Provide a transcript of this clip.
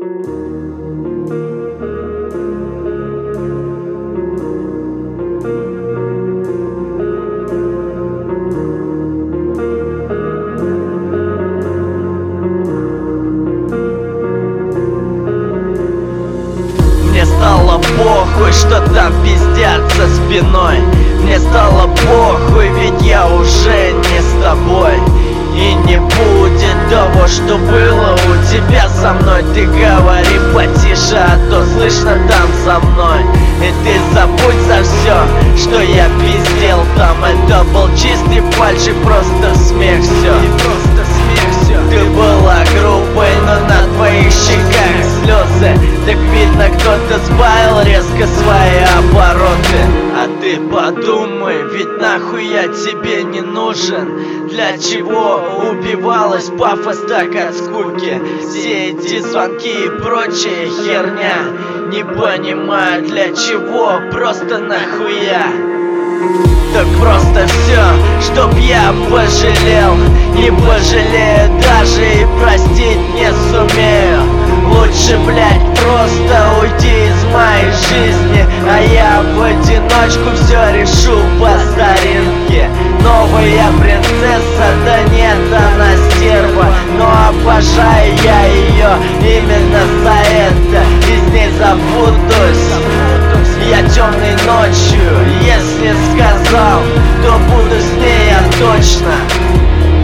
Мне стало похуй, что там пиздят за спиной. Мне стало похуй, ведь я уже не с тобой. И не будет того, что было у тебя со мной. Ты говори потише, а то слышно там за мной. И ты забудь за все, что я пиздел там. Это был чистый фальшь и просто смех все. Ты была грубой, но на твоих щеках слезы. Так видно, кто-то сбавил резко свои обороты. А ты подумай, ведь нахуй я тебе не нужен. Для чего убивалась пафос так от скуки? Все эти звонки и прочая херня. Не понимаю, для чего, просто нахуя. Так просто все, чтоб я пожалел. Не пожалею даже и простить не сумею. Лучше, блять, просто уйти из моей жизни, а я в одиночку все решу по старинке. Новая принцесса, да нет, она стерва, но обожаю я ее именно за это. И с ней забудусь я темной ночью. Если сказал, то буду с ней я точно.